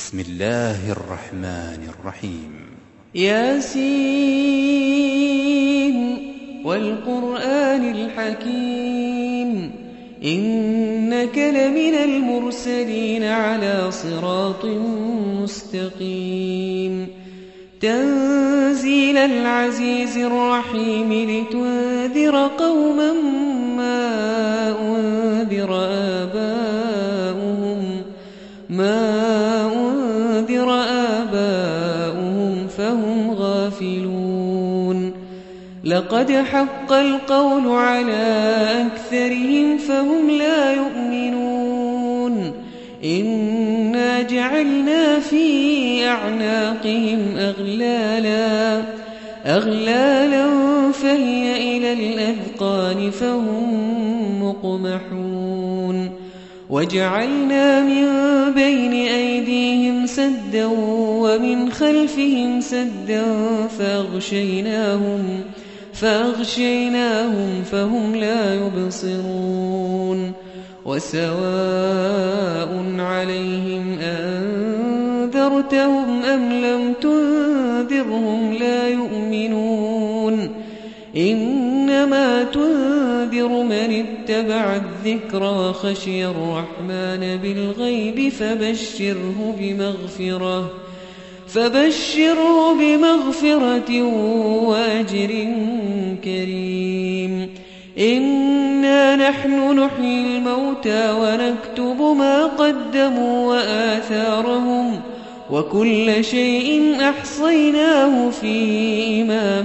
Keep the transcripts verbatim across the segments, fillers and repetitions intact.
بسم الله الرحمن الرحيم. ياسين والقرآن الحكيم إنك لمن المرسلين على صراط مستقيم تنزيل العزيز الرحيم لتنذر قوما ما أنذر آباؤهم ما أنذر آباؤهم فهم غافلون لقد حق القول على أكثرهم فهم لا يؤمنون إنا جعلنا في أعناقهم أغلالا أغلالا فهي إلى الأذقان فهم مقمحون وجعلنا من بين أيديهم سدا ومن خلفهم سدا فأغشيناهم فأغشيناهم فهم لا يبصرون وسواء عليهم أنذرتهم أم لم تنذرهم لا يؤمنون إنما تنذر من اتبع الذكر وخشي الرحمن بالغيب فبشره بمغفرة فبشره بمغفرة وأجر كريم إنا نحن نحيي الموتى ونكتب ما قدموا وآثارهم وكل شيء أحصيناه في إمام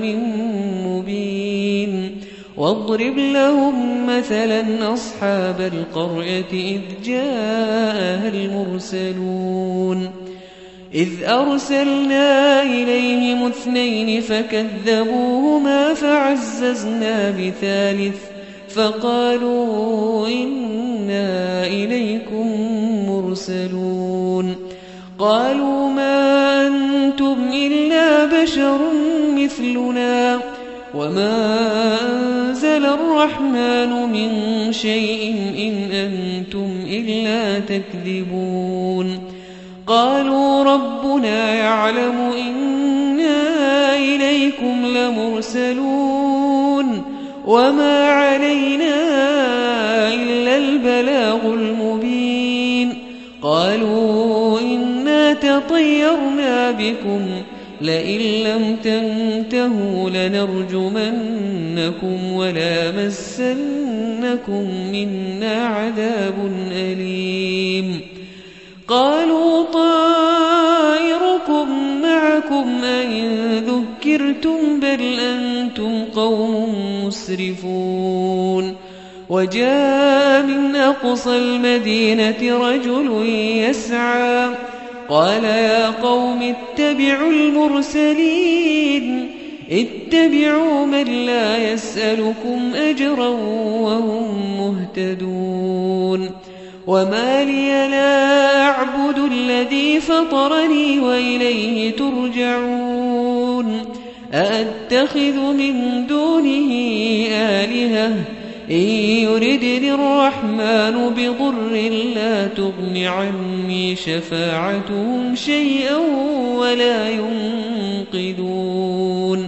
مبين واضرب لهم مثلا أصحاب القرية إذ جاءها المرسلون إذ أرسلنا إليهم اثنين فكذبوهما فعززنا بثالث فقالوا إنا إليكم مرسلون قالوا ما أنتم إلا بشر مثلنا وما أنزل الرحمن من شيء إن أنتم إلا تكذبون قالوا ربنا يعلم إنا إليكم لمرسلون وما علينا إلا البلاغ المبين قالوا إنا تطيرنا بكم لئن لم تنتهوا لنرجمنكم وليمسنكم منا عذاب أليم قالوا طائركم معكم أئن ذكرتم بل أنتم قوم مسرفون وجاء من أقصى المدينة رجل يسعى قال يا قوم اتبعوا المرسلين اتبعوا من لا يسألكم أجرا وهم مهتدون وما لي لا أعبد الذي فطرني وإليه ترجعون أأتخذ من دونه آلهة إن يردني الرحمن بضر لا تغن عني شفاعتهم شيئا ولا ينقذون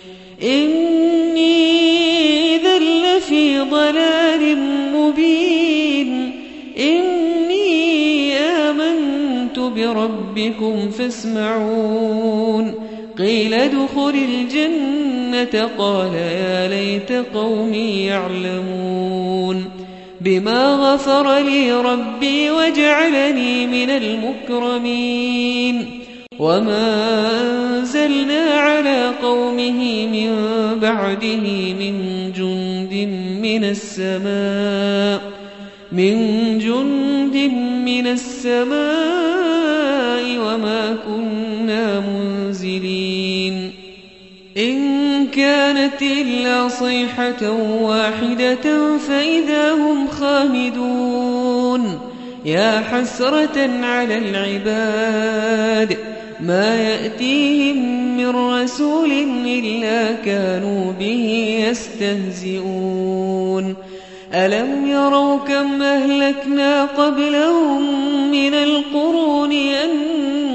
إني إذا لفي ضلال مبين إني آمنت بربكم فاسمعون قيل ادخل الجنة قال يا ليت قومي يعلمون بما غفر لي ربي وجعلني من المكرمين وما أنزلنا على قومه من بعده من جند من السماء من جند من السماء وما كنا منزلين إن كانت إلا صيحة واحدة فإذا هم خامدون يا حسرة على العباد ما يأتيهم من رسول إلا كانوا به يستهزئون ألم يروا كم أهلكنا قبلهم من القرون أن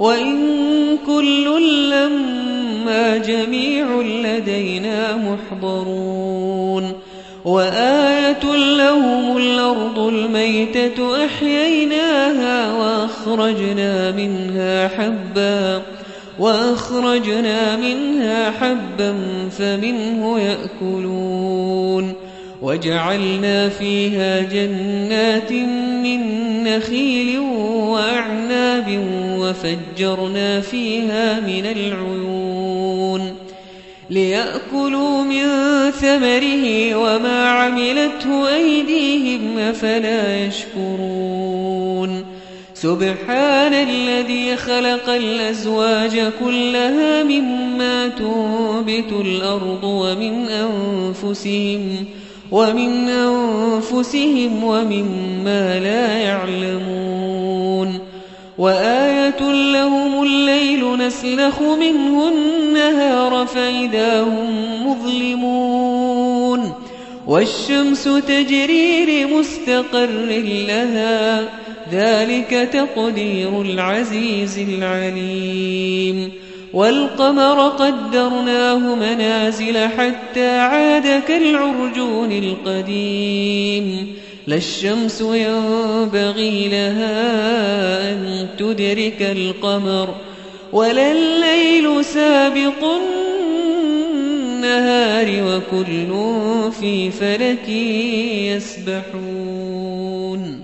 وإن كل لما جميع لدينا محضرون وآية لهم الأرض الميتة أحييناها وأخرجنا منها حبا وأخرجنا منها حبا فمنه يأكلون وجعلنا فيها جنات من نخيل وأعناب وفجرنا فيها من العيون ليأكلوا من ثمره وما عملته أيديهم أفلا يشكرون سبحان الذي خلق الأزواج كلها مما تنبت الأرض ومن أنفسهم ومن أنفسهم ومما لا يعلمون وآية لهم الليل نسلخ منه النهار فإذا هم مظلمون والشمس تجري لمستقر لها ذلك تقدير العزيز العليم والقمر قدرناه منازل حتى عاد كالعرجون القديم لا الشمس ينبغي لها أن تدرك القمر ولا الليل سابق النهار وكل في فلك يسبحون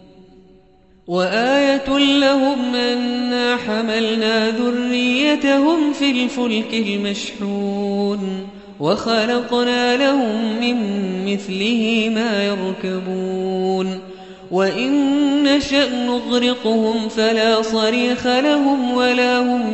وآية لهم أنا حملنا ذريتهم في الفلك المشحون وخلقنا لهم من مثله ما يركبون وإن نشأ نغرقهم فلا صريخ لهم ولا هم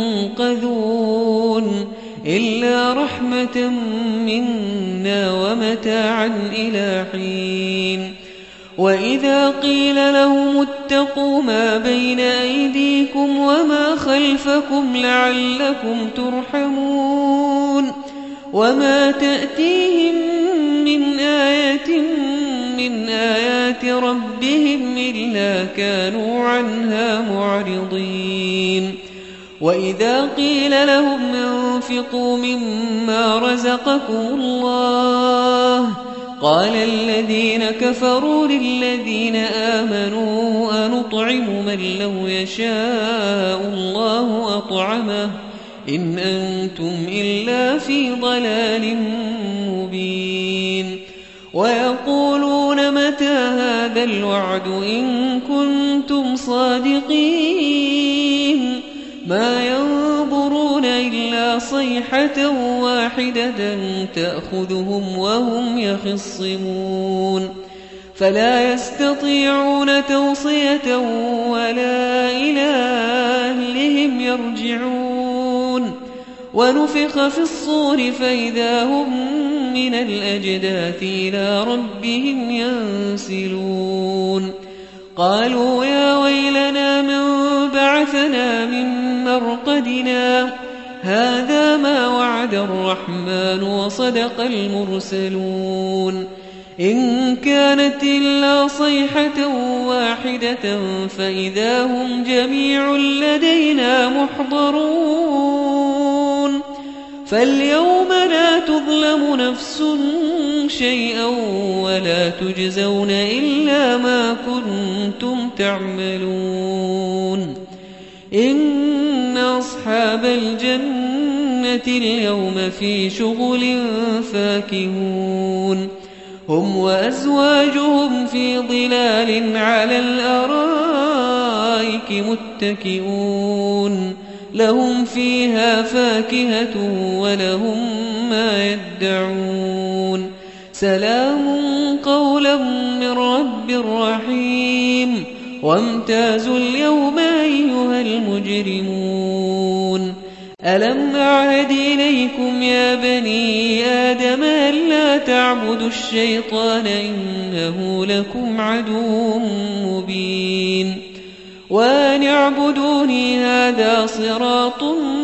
ينقذون إلا رحمة منا ومتاعا إلى حين وإذا قيل لهم اتقوا ما بين أيديكم وما خلفكم لعلكم ترحمون وما تأتيهم من آية من آيات ربهم إلا كانوا عنها معرضين وإذا قيل لهم انفقوا مما رزقكم الله قال الذين كفروا للذين آمنوا أنطعم من لو يشاء الله أطعمه إن أنتم إلا في ضلال مبين ويقولون متى هذا الوعد إن كنتم صادقين ما ينظرون إلا صيحة واحدة تأخذهم وهم يخصمون فلا يستطيعون توصية ولا إلى أهلهم يرجعون ونفخ في الصور فإذا هم من الأجداث إلى ربهم ينسلون قالوا يا ويلنا من بعثنا من مرقدنا هذا ما وعد الرحمن وصدق المرسلون إن كانت إلا صيحة واحدة فإذا هم جميع لدينا محضرون فاليوم لا تظلم نفس شيئا ولا تجزون إلا ما كنتم تعملون إن أصحاب الجنة اليوم في شغل فاكهون هم وأزواجهم في ظلال على الأرائك متكئون لهم فيها فاكهة ولهم ما يدعون سلام قولا من رب رحيم وامتازوا اليوم أيها المجرمون ألم أعهد إليكم يا بني آدم ألا تعبدوا الشيطان إنه لكم عدو مبين وأن اعبدوني هذا صراط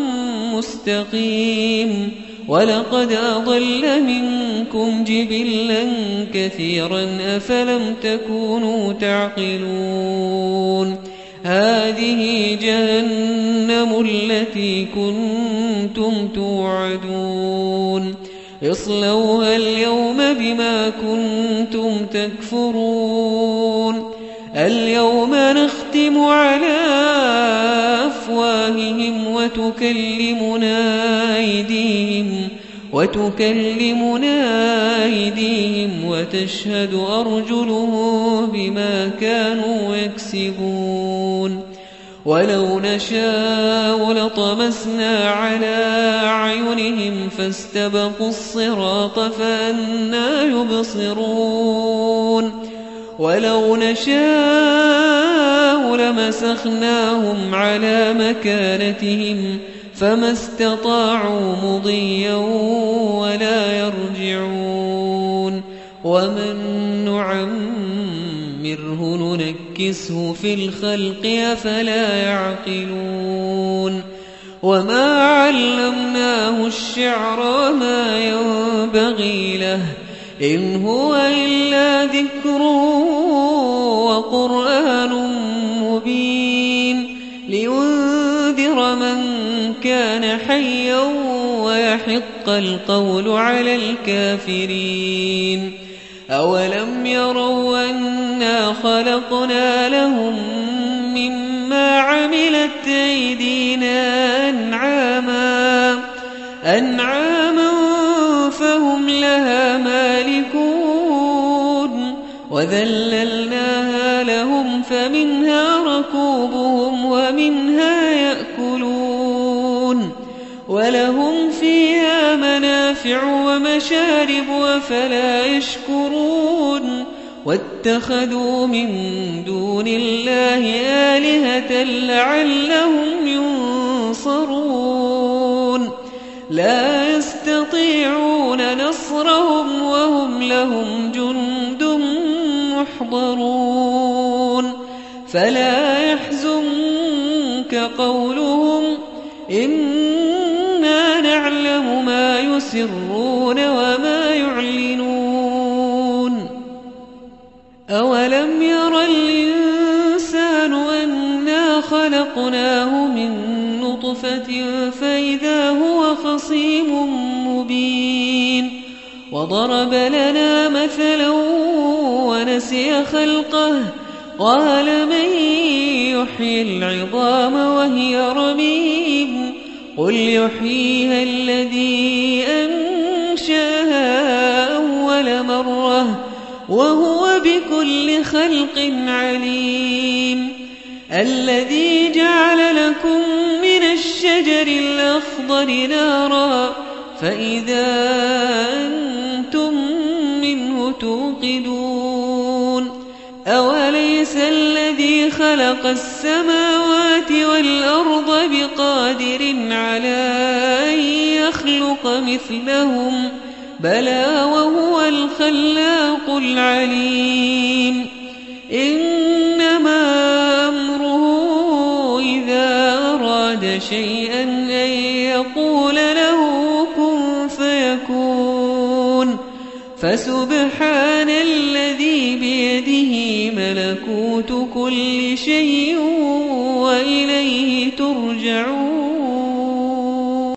مستقيم ولقد أضل منكم جبلا كثيرا أفلم تكونوا تعقلون هذه جهنم التي كنتم توعدون اصلوها اليوم بما كنتم تكفرون اليوم نختم على أفواههم وتكلمنا أيديهم وتكلمنا أيديهم وتشهد أرجلهم بما كانوا يكسبون ولو نشاء لطمسنا على أعينهم فاستبقوا الصراط فأنى يبصرون ولو نشاء لمسخناهم على مكانتهم فما استطاعوا مضيا ولا يرجعون ومن نعمره ننكسه في الخلق أفلا يعقلون وما علمناه الشعر وما ينبغي له إن هو إلا ذكر وقرآن مبين لينذر من كان حيا ويحق القول على الكافرين أولم يروا أنا خلقنا لهم مما عملت أيدينا أنعاما أنعاما فهم لها مالكون وذللناها لهم فمنها ركوبهم ومنها يأكلون ولهم فيها منافع ومشارب أفلا يشكرون واتخذوا من دون الله آلهة لعلهم ينصرون لا يستطيعون نصرهم وهم لهم جند محضرون فلا يحزنك قولهم إنا نعلم ما يسرون وما يعلنون أولم ير الإنسان أنا خلقناه من نطفة فإذا هو خصيم مبين وضرب لنا مثلا ونسي خلقه قال من يحيي العظام وهي رميم قل يحييها الذي أنشاها أول مرة وهو بكل خلق عليم الذي جعل لكم من الشجر الأخضر نارا فإذا أنتم منه توقدون أوليس الذي خلق السماوات والأرض بقادر على أن يخلق مثلهم بلى وهو الخلاق العليم إنما أمره إذا أراد شيئا أن يقول له كن فيكون فسبحان الذي بيده ملكوت كل شيء وإليه ترجعون